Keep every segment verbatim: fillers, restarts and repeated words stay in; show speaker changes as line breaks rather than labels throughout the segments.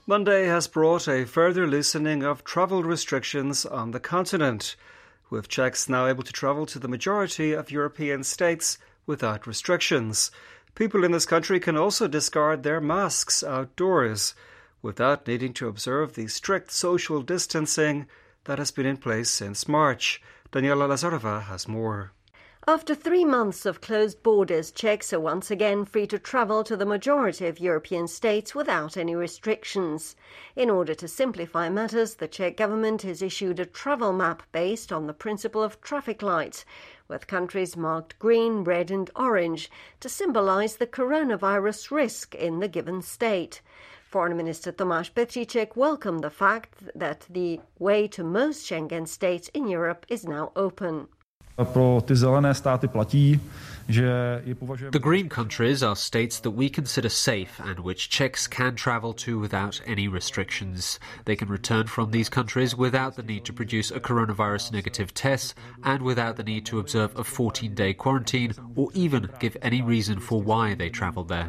Monday has brought a further loosening of travel restrictions on the continent, with Czechs now able to travel to the majority of European states without restrictions. People in this country can also discard their masks outdoors without needing to observe the strict social distancing that has been in place since March. Daniela Lazarova has more.
After three months of closed borders, Czechs are once again free to travel to the majority of European states without any restrictions. In order to simplify matters, the Czech government has issued a travel map based on the principle of traffic lights, with countries marked green, red and orange to symbolise the coronavirus risk in the given state. Foreign Minister Tomáš Petříček welcomed the fact that the way to most Schengen states in Europe is now open.
The
green countries are states that we consider safe and which Czechs can travel to without any restrictions. They can return from these countries without the need to produce a coronavirus negative test and without the need to observe a fourteen-day quarantine or even give any reason for why they travelled there.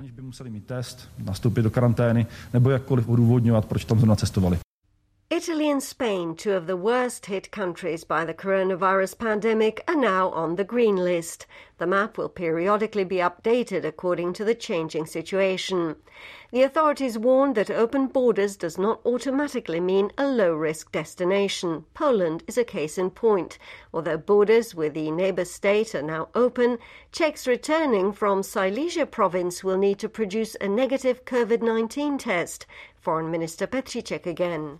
Italy and Spain, two of the worst hit countries by the coronavirus pandemic, are now on the green list. The map will periodically be updated according to the changing situation. The authorities warned that open borders does not automatically mean a low-risk destination. Poland is a case in point. Although borders with the neighbour state are now open, Czechs returning from Silesia province will need to produce a negative COVID nineteen test. Foreign Minister Petříček again.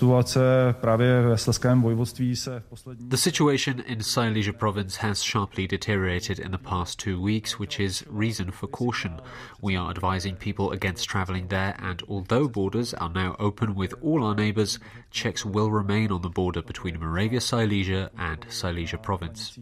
The situation in Silesia province has sharply deteriorated in the past two weeks, which is reason for caution. We are advising people against travelling there, and although borders are now open with all our neighbours, Czechs will remain on the border between Moravia Silesia and Silesia province.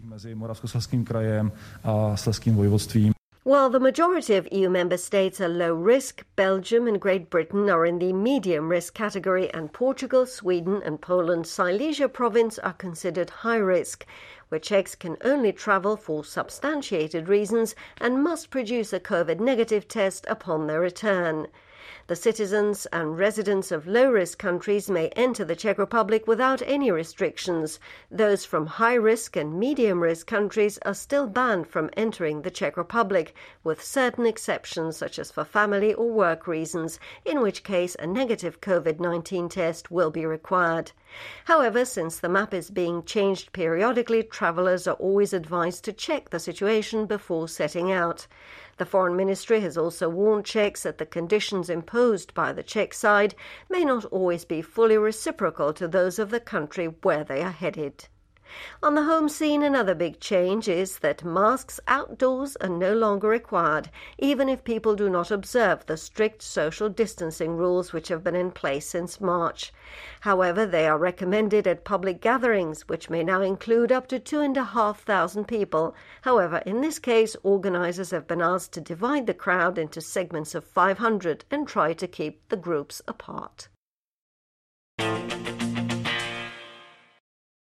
While the majority of E U member states are low risk, Belgium and Great Britain are in the medium risk category, and Portugal, Sweden and Poland's Silesia province are considered high risk, where Czechs can only travel for substantiated reasons and must produce a COVID negative test upon their return. The citizens and residents of low-risk countries may enter the Czech Republic without any restrictions. Those from high-risk and medium-risk countries are still banned from entering the Czech Republic, with certain exceptions such as for family or work reasons, in which case a negative COVID nineteen test will be required. However, since the map is being changed periodically, travellers are always advised to check the situation before setting out. The Foreign Ministry has also warned Czechs that the conditions imposed by the Czech side may not always be fully reciprocal to those of the country where they are headed. On the home scene, another big change is that masks outdoors are no longer required, even if people do not observe the strict social distancing rules which have been in place since March. However, they are recommended at public gatherings, which may now include up to two and a half thousand people. However, in this case, organisers have been asked to divide the crowd into segments of five hundred and try to keep the groups apart.